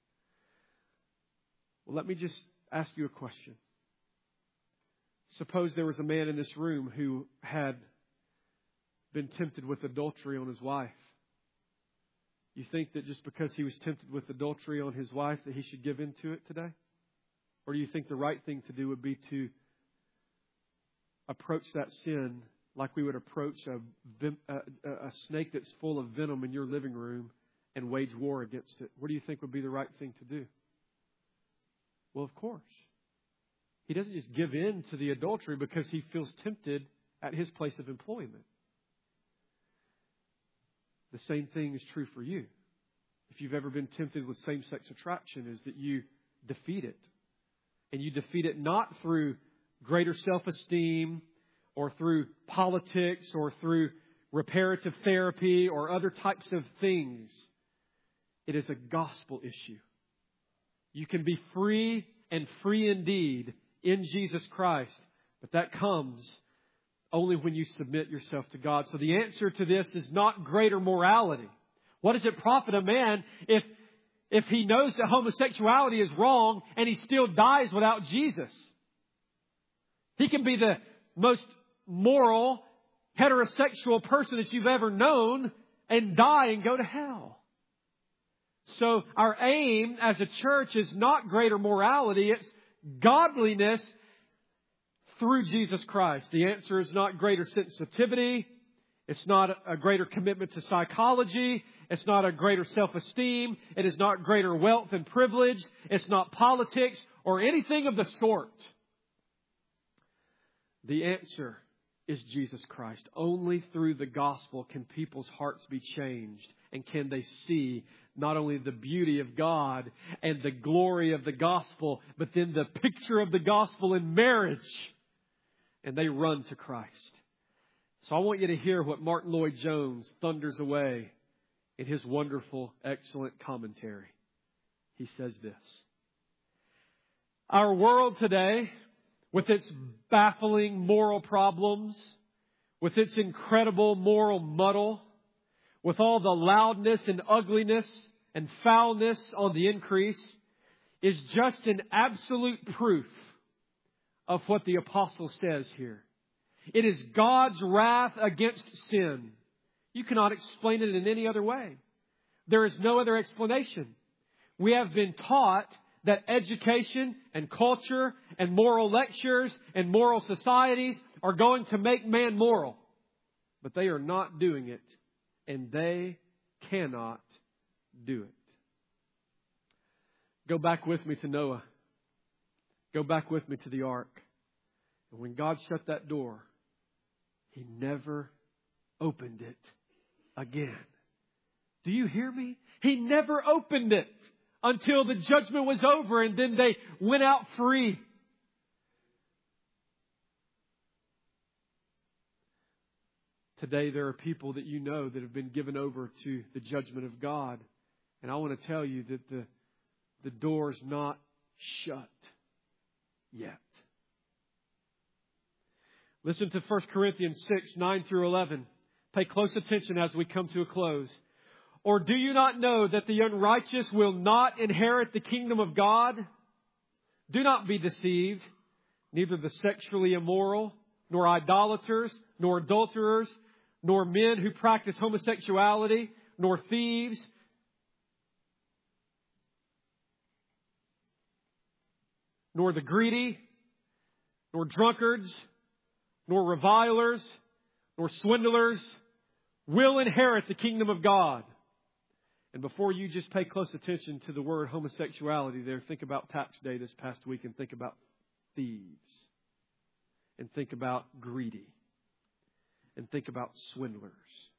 Well, let me just ask you a question. Suppose there was a man in this room who had been tempted with adultery on his wife. You think that just because he was tempted with adultery on his wife that he should give in to it today? Or do you think the right thing to do would be to approach that sin like we would approach a, a, a snake that's full of venom in your living room and wage war against it? What do you think would be the right thing to do? Well, of course. He doesn't just give in to the adultery because he feels tempted at his place of employment. The same thing is true for you. If you've ever been tempted with same-sex attraction, is that you defeat it. And you defeat it not through greater self-esteem or through politics or through reparative therapy or other types of things. It is a gospel issue. You can be free and free indeed in Jesus Christ, but that comes only when you submit yourself to God. So the answer to this is not greater morality. What does it profit a man if, if he knows that homosexuality is wrong and he still dies without Jesus? He can be the most moral, heterosexual person that you've ever known and die and go to hell. So our aim as a church is not greater morality, it's godliness through Jesus Christ. The answer is not greater sensitivity. It's not a greater commitment to psychology. It's not a greater self-esteem. It is not greater wealth and privilege. It's not politics or anything of the sort. The answer is Jesus Christ. Only through the gospel can people's hearts be changed, and can they see not only the beauty of God and the glory of the gospel, but then the picture of the gospel in marriage. And they run to Christ. So I want you to hear what Martin Lloyd-Jones thunders away in his wonderful, excellent commentary. He says this: our world today, with its baffling moral problems, with its incredible moral muddle, with all the loudness and ugliness and foulness on the increase, is just an absolute proof of what the apostle says here. It is God's wrath against sin. You cannot explain it in any other way. There is no other explanation. We have been taught that education and culture and moral lectures and moral societies are going to make man moral. But they are not doing it. And they cannot do it. Go back with me to Noah. Go back with me to the ark. And when God shut that door, He never opened it again. Do you hear me? He never opened it until the judgment was over, and then they went out free. Today there are people that you know that have been given over to the judgment of God. And I want to tell you that the, the door's not shut yet. Listen to First Corinthians six, nine through eleven. Pay close attention as we come to a close. Or do you not know that the unrighteous will not inherit the kingdom of God? Do not be deceived. Neither the sexually immoral, nor idolaters, nor adulterers, nor men who practice homosexuality, nor thieves, nor the greedy, nor drunkards, nor revilers, nor swindlers will inherit the kingdom of God. And before you just pay close attention to the word homosexuality there, think about tax day this past week, and think about thieves, and think about greedy, and think about swindlers.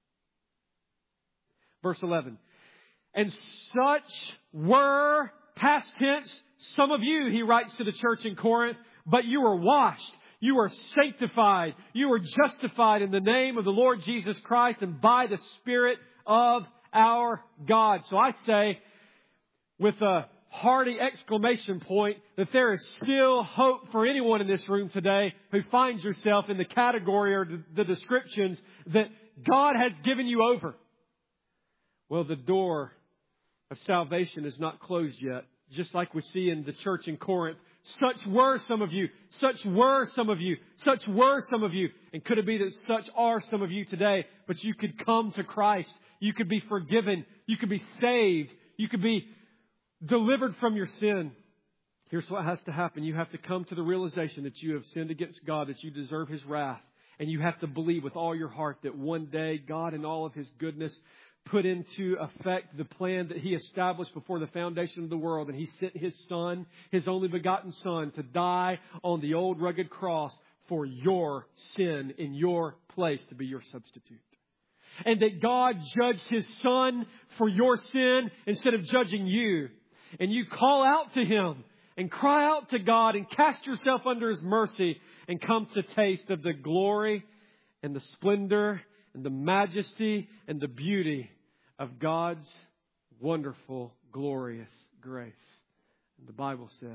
Verse eleven. And such were, past tense, some of you, he writes to the church in Corinth, but you were washed. You are sanctified. You are justified in the name of the Lord Jesus Christ and by the Spirit of our God. So I say with a hearty exclamation point that there is still hope for anyone in this room today who finds yourself in the category or the descriptions that God has given you over. Well, the door of salvation is not closed yet. Just like we see in the church in Corinth. Such were some of you. Such were some of you. Such were some of you. And could it be that such are some of you today? But you could come to Christ. You could be forgiven. You could be saved. You could be delivered from your sin. Here's what has to happen. You have to come to the realization that you have sinned against God, that you deserve His wrath. And you have to believe with all your heart that one day God in all of His goodness put into effect the plan that He established before the foundation of the world. And He sent His Son, His only begotten Son, to die on the old rugged cross for your sin in your place to be your substitute. And that God judged His Son for your sin instead of judging you. And you call out to Him and cry out to God and cast yourself under His mercy and come to taste of the glory and the splendor and the majesty and the beauty of God's wonderful, glorious grace. And the Bible says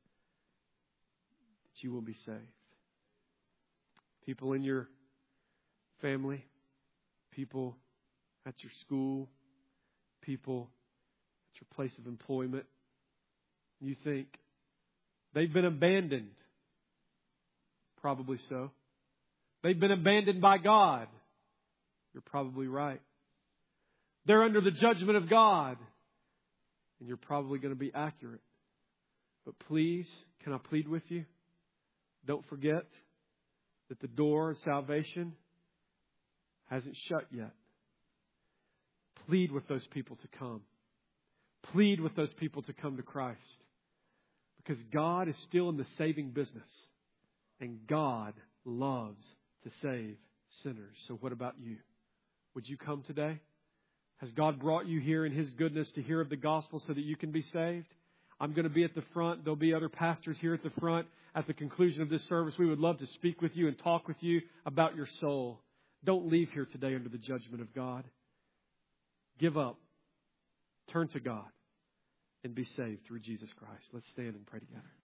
that you will be saved. People in your family, people at your school, people at your place of employment, you think they've been abandoned. Probably so. They've been abandoned by God. You're probably right. They're under the judgment of God. And you're probably going to be accurate. But please, can I plead with you? Don't forget that the door of salvation hasn't shut yet. Plead with those people to come. Plead with those people to come to Christ. Because God is still in the saving business. And God loves to save sinners. So what about you? Would you come today? Has God brought you here in His goodness to hear of the gospel so that you can be saved? I'm going to be at the front. There'll be other pastors here at the front. At the conclusion of this service, we would love to speak with you and talk with you about your soul. Don't leave here today under the judgment of God. Give up. Turn to God and be saved through Jesus Christ. Let's stand and pray together.